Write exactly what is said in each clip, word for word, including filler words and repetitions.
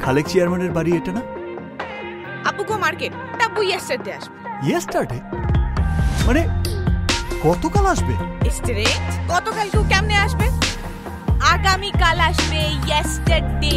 খালেক চেয়ারম্যানের বাড়ি এটা না? আপুকো মার্কেট তাবু ইয়েস্টারডে আসবে। ইয়েস্টারডে মানে গতকাল আসবে? স্ট্রেট গতকাল কেউ কেমনে আসবে? আগামী কাল আসবে, ইয়েস্টারডে।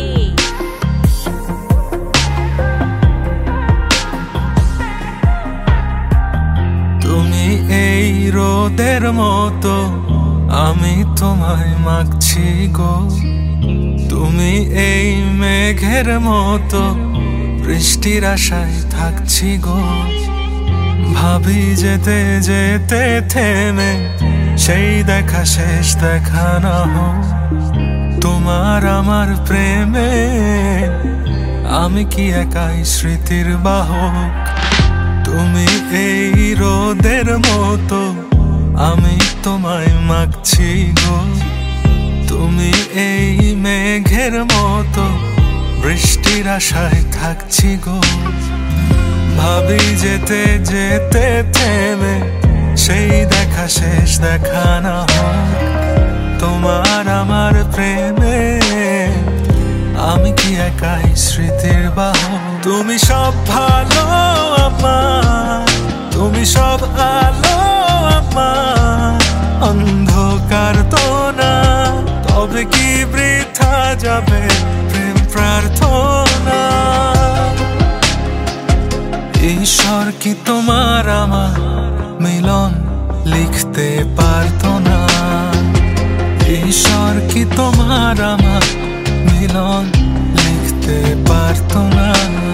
তুমি এই রোদের মতো, আমি তোমায় মাগছি গো। তুমি এই মেঘের মতো, বৃষ্টির আশায় থাকছি গো। ভাবি যেতে যেতে থেমে সেই দেখা শেষ দেখা না হোক। তোমার আমার প্রেমে আমি কি একাই স্মৃতির বাহক। তুমি এই রোদের মতো, আমি তোমায় মাগছি গো। তুমি এই মেঘের মতো, বৃষ্টির আশায় থাকছি গো। ভাবি যেতে যেতে থেমে সেই দেখা শেষ দেখা না হোক। তোমার আমার প্রেমে আমি কি একাই স্মৃতির বাহক। তুমি সব ভালো আমার, তুমি সব আলো আমার, অন্ধকার তো না। তবে কি বৃথা যাবে প্রেম প্রার্থনা। ঈশ্বর কি তোমার আমার মিলন লিখতে পারতো না। ঈশ্বর কি তোমার আমার মিলন লিখতে পারতো না।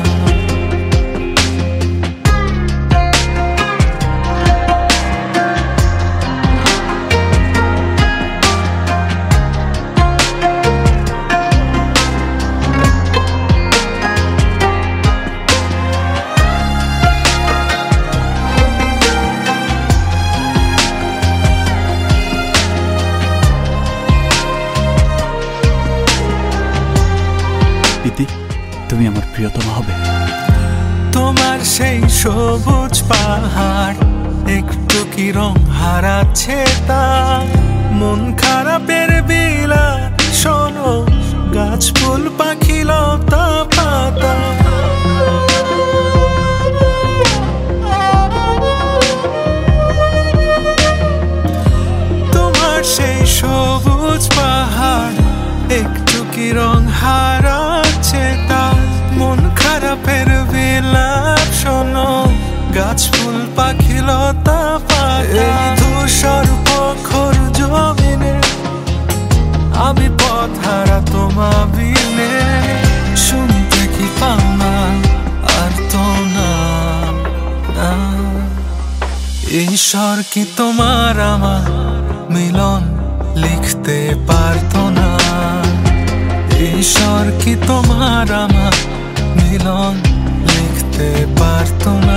তুমি আমার প্রিয়তমা হবে। তোমার সেই সবুজ পাহাড় একটু কি রং হারাচ্ছে তা। মন খারাপের বিলা শোনো, গাছ ফুল পাখি লতা পাতা। তোমার সেই সবুজ পাহাড় একটু কি রং হারাচ্ছে তা। মন খারাপের বিলাপ শোনো, গাছ ফুল পাখি লতা পাতা। ধূসর প্রখর জমিনে আমি পথ হারা তোমা বিনে। শুনতে কি পাও না আর তো না। ঈশ্বর কি তোমার আমার মিলন লিখতে পারতো না। ঈশ্বর কি তোমার আমার মিলন লিখতে পারতো না।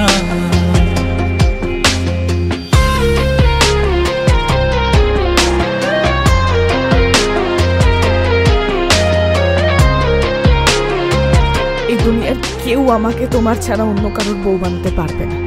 এই দুনিয়ার কেউ আমাকে তোমার ছাড়া অন্য কারোর বউ বানাতে পারবে না।